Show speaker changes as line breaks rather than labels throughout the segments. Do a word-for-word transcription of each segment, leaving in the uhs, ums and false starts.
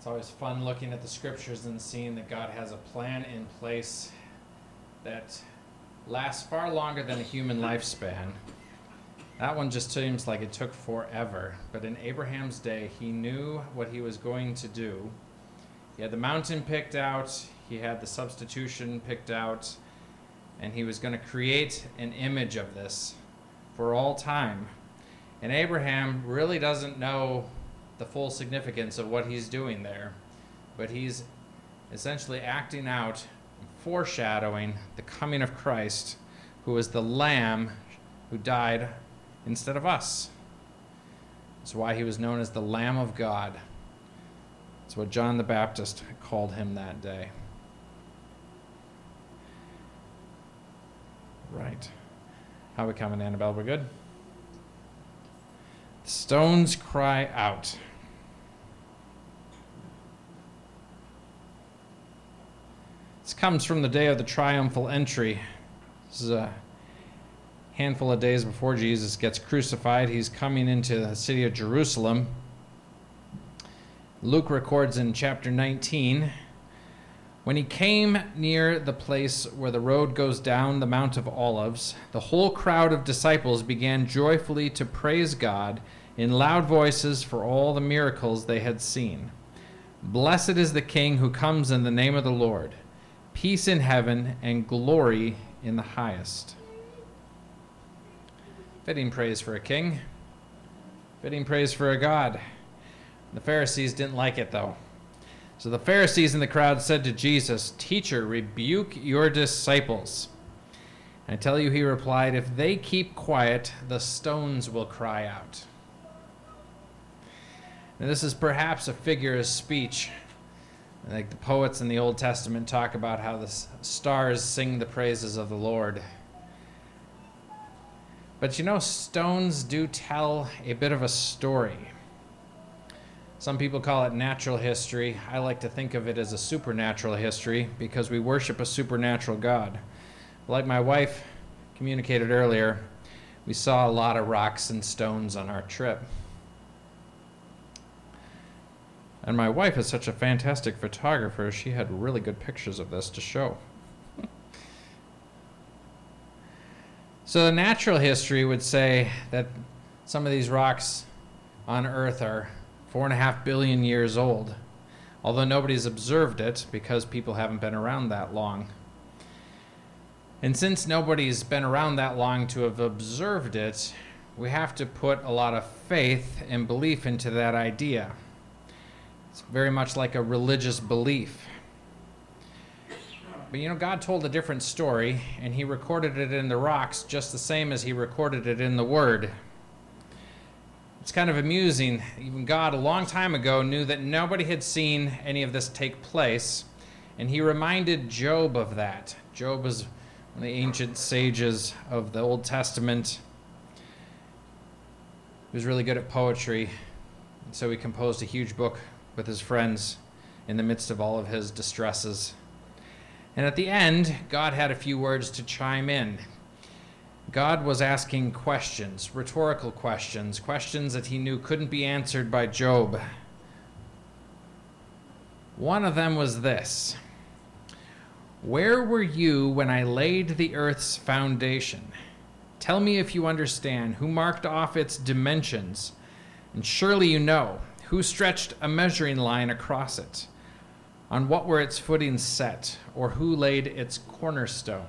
It's always fun looking at the scriptures and seeing that God has a plan in place that lasts far longer than a human lifespan. That one just seems like it took forever. But in Abraham's day, he knew what he was going to do. He had the mountain picked out, he had the substitution picked out, and he was going to create an image of this for all time. And Abraham really doesn't know the full significance of what he's doing there, but he's essentially acting out, foreshadowing the coming of Christ, who is the Lamb who died instead of us. That's why he was known as the Lamb of God. That's what John the Baptist called him that day. Right. How are we coming, Annabelle? We're good? The stones cry out. This comes from the day of the triumphal entry. This is a handful of days before Jesus gets crucified. He's coming into the city of Jerusalem. Luke records in chapter nineteen, when he came near the place where the road goes down the Mount of Olives, the whole crowd of disciples began joyfully to praise God in loud voices for all the miracles they had seen. Blessed is the King who comes in the name of the Lord. Peace in heaven and glory in the highest. Fitting praise for a king. Fitting praise for a God. The Pharisees didn't like it, though. So the Pharisees in the crowd said to Jesus, "Teacher, rebuke your disciples." And I tell you, he replied, "If they keep quiet, the stones will cry out." Now, this is perhaps a figure of speech. Like the poets in the Old Testament talk about how the stars sing the praises of the Lord. But you know, stones do tell a bit of a story. Some people call it natural history. I like to think of it as a supernatural history because we worship a supernatural God. Like my wife communicated earlier, we saw a lot of rocks and stones on our trip. And my wife is such a fantastic photographer, she had really good pictures of this to show. So the natural history would say that some of these rocks on Earth are four and a half billion years old, although nobody's observed it because people haven't been around that long. And since nobody's been around that long to have observed it, we have to put a lot of faith and belief into that idea. It's very much like a religious belief. But you know, God told a different story, and he recorded it in the rocks just the same as he recorded it in the Word. It's kind of amusing. Even God, a long time ago, knew that nobody had seen any of this take place, and he reminded Job of that. Job was one of the ancient sages of the Old Testament. He was really good at poetry, and so he composed a huge book with his friends in the midst of all of his distresses. And at the end, God had a few words to chime in. God was asking questions, rhetorical questions, questions that he knew couldn't be answered by Job. One of them was this: where were you when I laid the earth's foundation? Tell me if you understand who marked off its dimensions, and surely you know who stretched a measuring line across it, on what were its footings set, or who laid its cornerstone.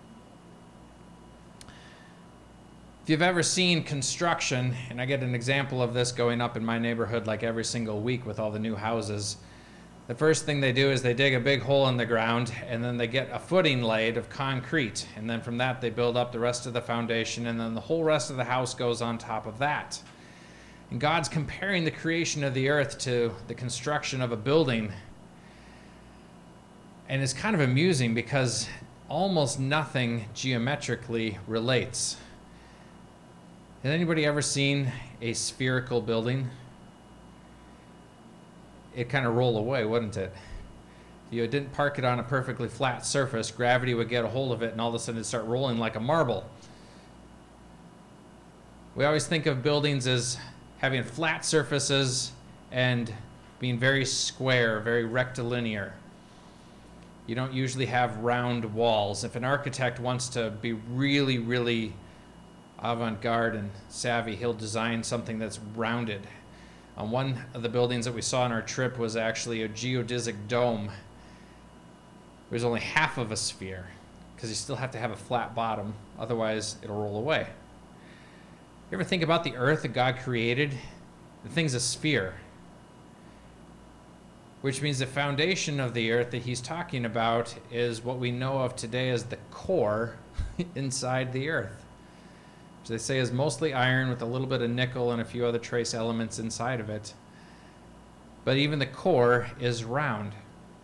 If you've ever seen construction, and I get an example of this going up in my neighborhood like every single week with all the new houses, the first thing they do is they dig a big hole in the ground, and then they get a footing laid of concrete, and then from that they build up the rest of the foundation, and then the whole rest of the house goes on top of that. And God's comparing the creation of the earth to the construction of a building. And it's kind of amusing because almost nothing geometrically relates. Has anybody ever seen a spherical building? It'd kind of roll away, wouldn't it? If you didn't park it on a perfectly flat surface, gravity would get a hold of it and all of a sudden it'd start rolling like a marble. We always think of buildings as having flat surfaces and being very square, very rectilinear. You don't usually have round walls. If an architect wants to be really, really avant-garde and savvy, he'll design something that's rounded. On one of the buildings that we saw on our trip was actually a geodesic dome. It was only half of a sphere, because you still have to have a flat bottom, otherwise it'll roll away. You ever think about the earth that God created? The thing's a sphere, which means the foundation of the earth that he's talking about is what we know of today as the core inside the earth, which they say is mostly iron with a little bit of nickel and a few other trace elements inside of it. But even the core is round.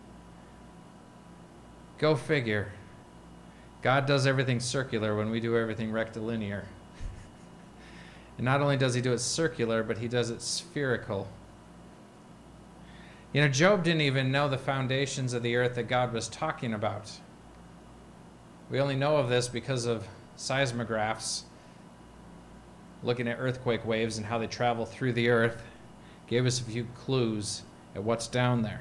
Go figure. God does everything circular when we do everything rectilinear. And not only does he do it circular, but he does it spherical. You know, Job didn't even know the foundations of the earth that God was talking about. We only know of this because of seismographs, looking at earthquake waves and how they travel through the earth, gave us a few clues at what's down there.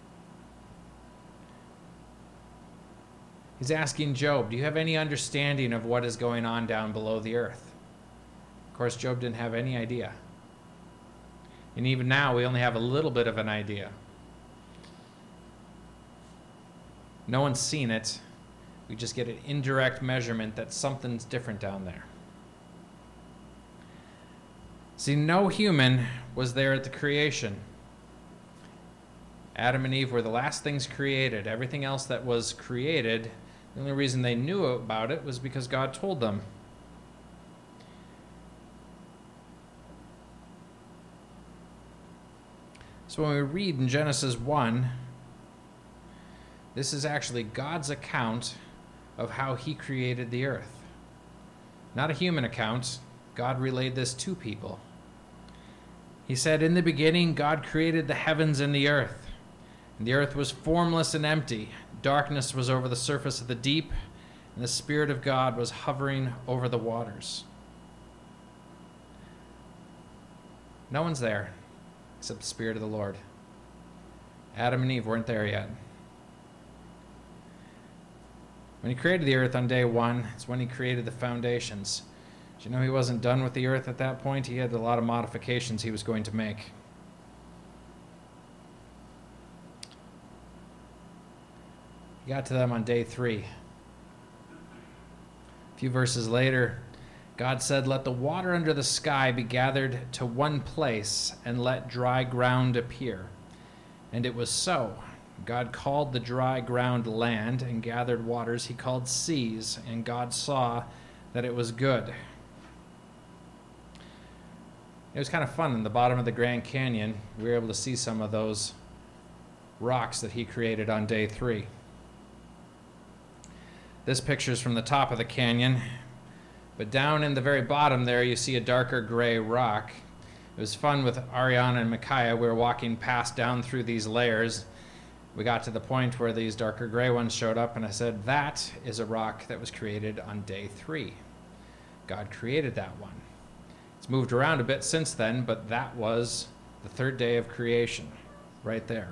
He's asking Job, do you have any understanding of what is going on down below the earth? Of course, Job didn't have any idea. And even now, we only have a little bit of an idea. No one's seen it. We just get an indirect measurement that something's different down there. See, no human was there at the creation. Adam and Eve were the last things created. Everything else that was created, the only reason they knew about it was because God told them. So when we read in Genesis one, this is actually God's account of how he created the earth. Not a human account. God relayed this to people. He said, in the beginning, God created the heavens and the earth. And the earth was formless and empty. Darkness was over the surface of the deep, and the Spirit of God was hovering over the waters. No one's there except the Spirit of the Lord. Adam and Eve weren't there yet. When he created the earth on day one, it's when he created the foundations. Did you know he wasn't done with the earth at that point? He had a lot of modifications he was going to make. He got to them on day three. A few verses later, God said, let the water under the sky be gathered to one place, and let dry ground appear. And it was so. God called the dry ground land, and gathered waters he called seas, and God saw that it was good. It was kind of fun in the bottom of the Grand Canyon. We were able to see some of those rocks that he created on day three. This picture is from the top of the canyon, but down in the very bottom there you see a darker gray rock. It was fun with Ariana and Micaiah. We were walking past down through these layers. We got to the point where these darker gray ones showed up, and I said, that is a rock that was created on day three. God created that one. It's moved around a bit since then, but that was the third day of creation, right there.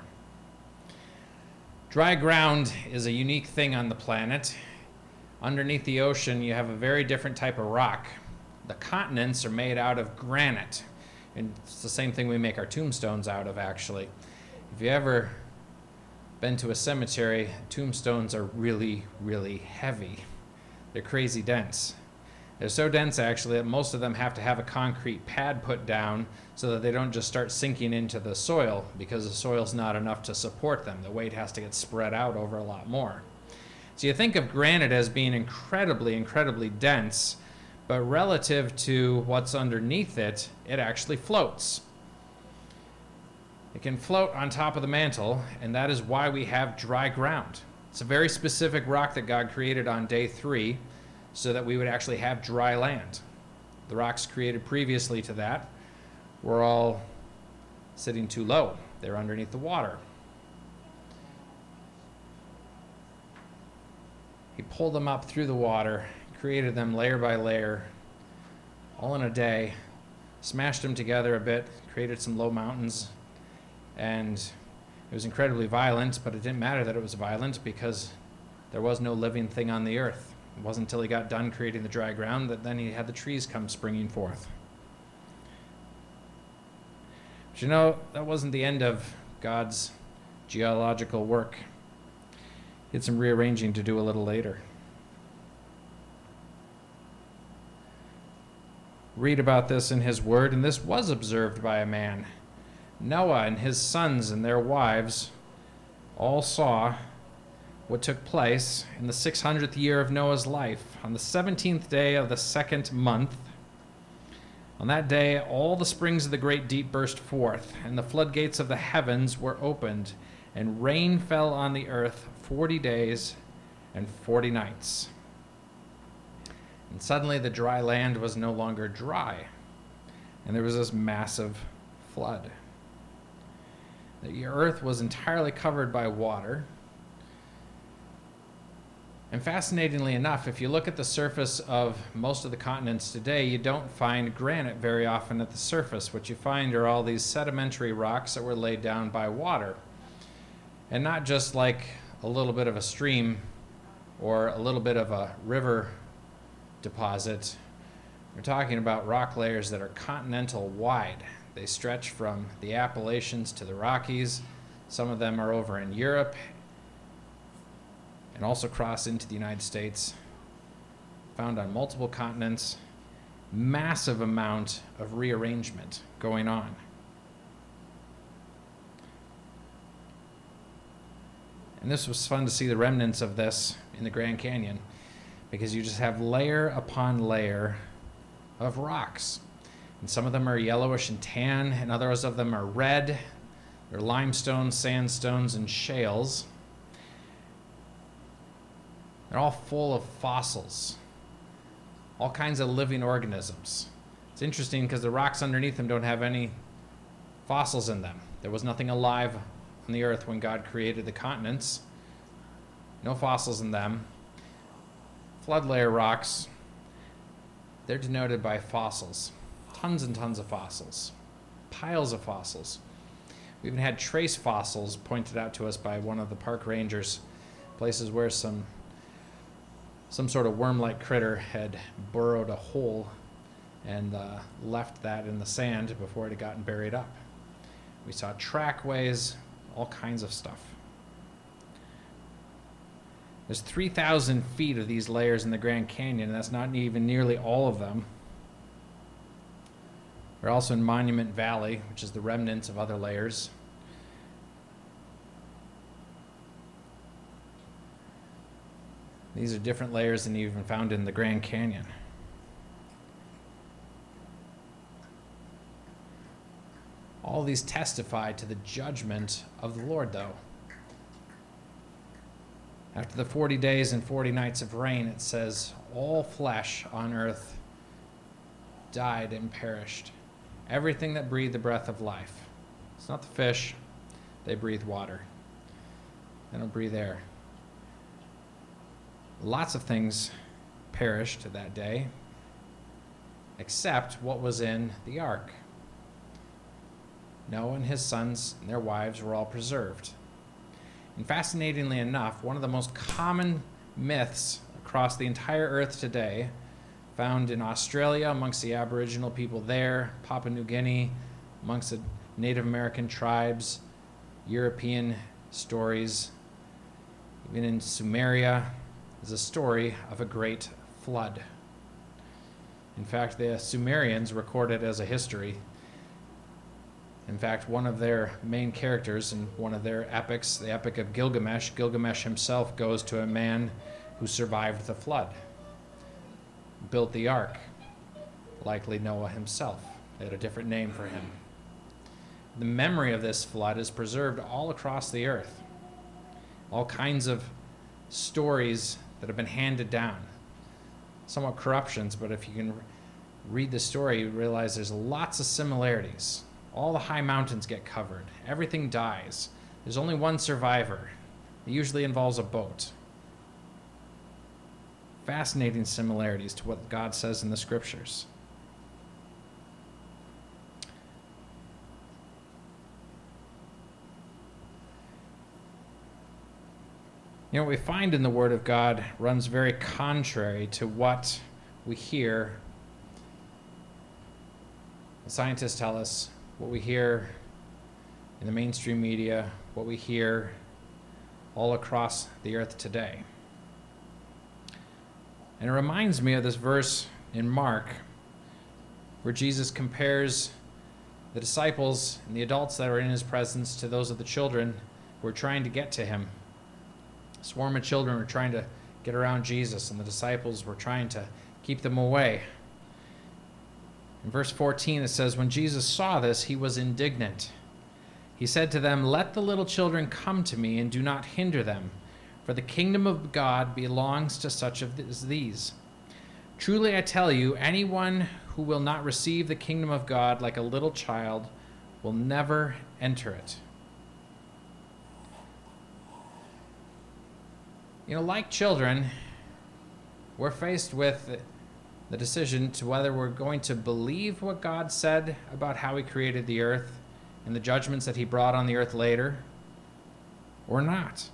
Dry ground is a unique thing on the planet. Underneath the ocean, you have a very different type of rock. The continents are made out of granite, and it's the same thing we make our tombstones out of, actually. If you ever been to a cemetery, tombstones are really, really heavy. They're crazy dense. They're so dense, actually, that most of them have to have a concrete pad put down so that they don't just start sinking into the soil, because the soil's not enough to support them. The weight has to get spread out over a lot more. So you think of granite as being incredibly, incredibly dense, but relative to what's underneath it, it actually floats. It can float on top of the mantle, and that is why we have dry ground. It's a very specific rock that God created on day three, so that we would actually have dry land. The rocks created previously to that were all sitting too low. They're underneath the water. He pulled them up through the water, created them layer by layer, all in a day, smashed them together a bit, created some low mountains, And it was incredibly violent, but it didn't matter that it was violent because there was no living thing on the earth. It wasn't until he got done creating the dry ground that then he had the trees come springing forth. But you know, that wasn't the end of God's geological work. He had some rearranging to do a little later. Read about this in his word, and this was observed by a man. Noah and his sons and their wives all saw what took place in the six hundredth year of Noah's life, on the seventeenth day of the second month. On that day, all the springs of the great deep burst forth, and the floodgates of the heavens were opened, and rain fell on the earth forty days and forty nights. And suddenly the dry land was no longer dry, and there was this massive flood. The earth was entirely covered by water. And fascinatingly enough, if you look at the surface of most of the continents today, you don't find granite very often at the surface. What you find are all these sedimentary rocks that were laid down by water. And not just like a little bit of a stream or a little bit of a river deposit. We're talking about rock layers that are continental wide. They stretch from the Appalachians to the Rockies. Some of them are over in Europe and also cross into the United States. Found on multiple continents. Massive amount of rearrangement going on. And this was fun to see the remnants of this in the Grand Canyon, because you just have layer upon layer of rocks. And some of them are yellowish and tan, and others of them are red. They're limestone, sandstones, and shales. They're all full of fossils, all kinds of living organisms. It's interesting because the rocks underneath them don't have any fossils in them. There was nothing alive on the earth when God created the continents. No fossils in them. Flood layer rocks, they're denoted by fossils. Tons and tons of fossils. Piles of fossils. We even had trace fossils pointed out to us by one of the park rangers. Places where some some sort of worm-like critter had burrowed a hole and uh, left that in the sand before it had gotten buried up. We saw trackways, all kinds of stuff. There's three thousand feet of these layers in the Grand Canyon, and that's not even nearly all of them. We're also in Monument Valley, which is the remnants of other layers. These are different layers than you even found in the Grand Canyon. All these testify to the judgment of the Lord, though. After the forty days and forty nights of rain, it says, all flesh on earth died and perished. Everything that breathed the breath of life. It's not the fish. They breathe water. They don't breathe air. Lots of things perished that day, except what was in the ark. Noah and his sons and their wives were all preserved. And fascinatingly enough, one of the most common myths across the entire earth today, found in Australia amongst the Aboriginal people there, Papua New Guinea, amongst the Native American tribes, European stories, even in Sumeria, is a story of a great flood. In fact, the Sumerians record it as a history. In fact, one of their main characters in one of their epics, the Epic of Gilgamesh, Gilgamesh himself goes to a man who survived the flood, built the ark, likely Noah himself. They had a different name for him. The memory of this flood is preserved all across the earth. All kinds of stories that have been handed down. Somewhat corruptions, but if you can read the story, you realize there's lots of similarities. All the high mountains get covered. Everything dies. There's only one survivor. It usually involves a boat. Fascinating similarities to what God says in the scriptures. You know, what we find in the Word of God runs very contrary to what we hear. The scientists tell us what we hear in the mainstream media, what we hear all across the earth today. And it reminds me of this verse in Mark where Jesus compares the disciples and the adults that are in his presence to those of the children who are trying to get to him. A swarm of children were trying to get around Jesus, and the disciples were trying to keep them away. In verse fourteen, it says, "When Jesus saw this, he was indignant. He said to them, 'Let the little children come to me, and do not hinder them, for the kingdom of God belongs to such as these. Truly I tell you, anyone who will not receive the kingdom of God like a little child will never enter it.'" You know, like children, we're faced with the decision to whether we're going to believe what God said about how he created the earth and the judgments that he brought on the earth later, or not.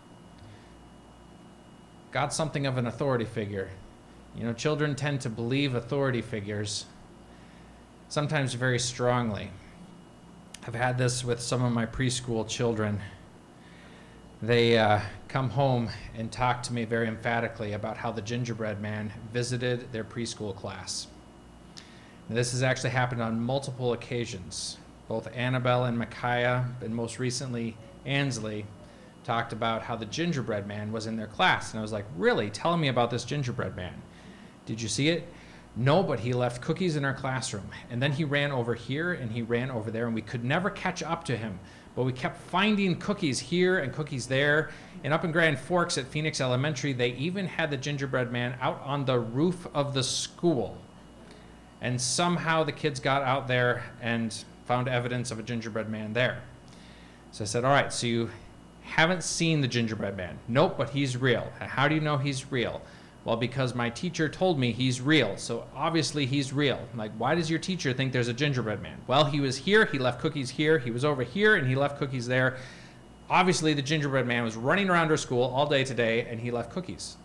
God's something of an authority figure. You know, children tend to believe authority figures, sometimes very strongly. I've had this with some of my preschool children. They uh, come home and talk to me very emphatically about how the gingerbread man visited their preschool class. Now, this has actually happened on multiple occasions. Both Annabelle and Micaiah, and most recently Ansley, talked about how the gingerbread man was in their class. And I was like, really? Tell me about this gingerbread man. Did you see it? No, but he left cookies in our classroom. And then he ran over here and he ran over there, and we could never catch up to him. But we kept finding cookies here and cookies there. And up in Grand Forks at Phoenix Elementary, they even had the gingerbread man out on the roof of the school. And somehow the kids got out there and found evidence of a gingerbread man there. So I said, all right, so you haven't seen the gingerbread man? Nope, but he's real. How do you know he's real? Well, because my teacher told me he's real, so obviously he's real. I'm like, why does your teacher think there's a gingerbread man? Well, he was here, he left cookies here, he was over here, and he left cookies there. Obviously, the gingerbread man was running around our school all day today, and he left cookies.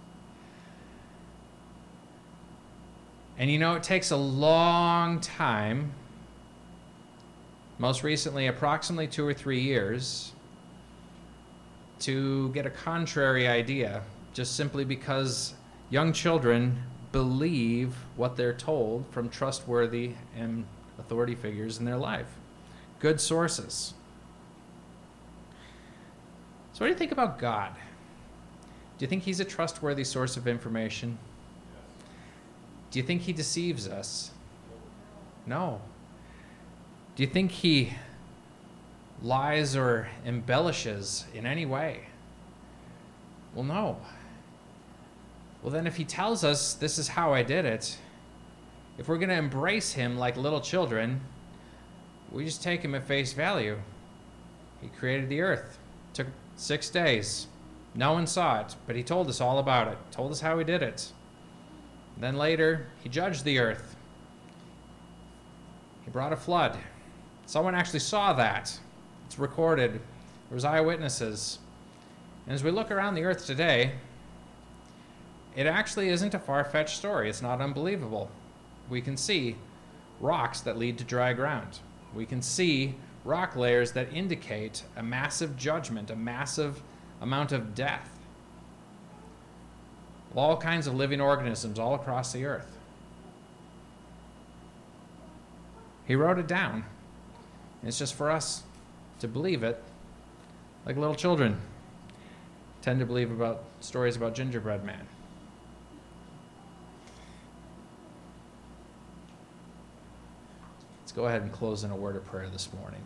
And you know, it takes a long time, most recently approximately two or three years, to get a contrary idea, just simply because young children believe what they're told from trustworthy and authority figures in their life. Good sources. So what do you think about God? Do you think he's a trustworthy source of information? Do you think he deceives us? No. Do you think he lies or embellishes in any way? Well, no. Well, then if he tells us this is how I did it, if we're going to embrace him like little children, we just take him at face value. He created the earth. It took six days. No one saw it, but he told us all about it. Told us how he did it. Then later, he judged the earth. He brought a flood. Someone actually saw that. It's recorded. There was eyewitnesses. And as we look around the earth today, it actually isn't a far-fetched story. It's not unbelievable. We can see rocks that lead to dry ground. We can see rock layers that indicate a massive judgment, a massive amount of death. All kinds of living organisms all across the earth. He wrote it down. It's just for us to believe it, like little children tend to believe about stories about gingerbread man. Let's go ahead and close in a word of prayer this morning.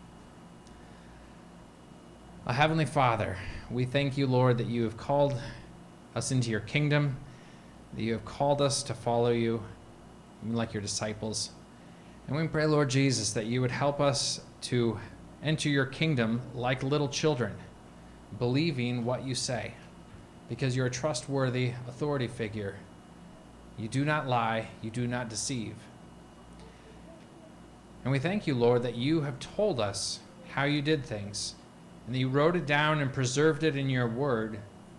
Our Heavenly Father, we thank you, Lord, that you have called us into your kingdom, that you have called us to follow you, even like your disciples. And we pray, Lord Jesus, that you would help us to enter your kingdom like little children, believing what you say, because you're a trustworthy authority figure. You do not lie, you do not deceive. And we thank you, Lord, that you have told us how you did things, and that you wrote it down and preserved it in your word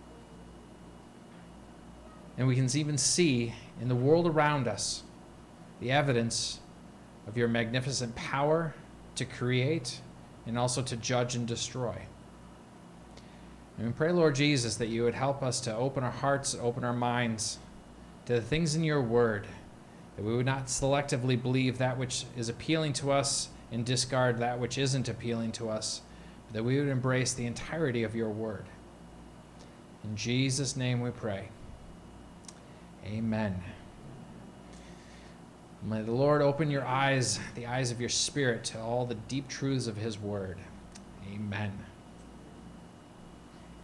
And we can even see in the world around us the evidence of your magnificent power to create and also to judge and destroy. And we pray, Lord Jesus, that you would help us to open our hearts, open our minds to the things in your word, that we would not selectively believe that which is appealing to us and discard that which isn't appealing to us, but that we would embrace the entirety of your word. In Jesus' name we pray. Amen. May the Lord open your eyes, the eyes of your spirit, to all the deep truths of his word. Amen.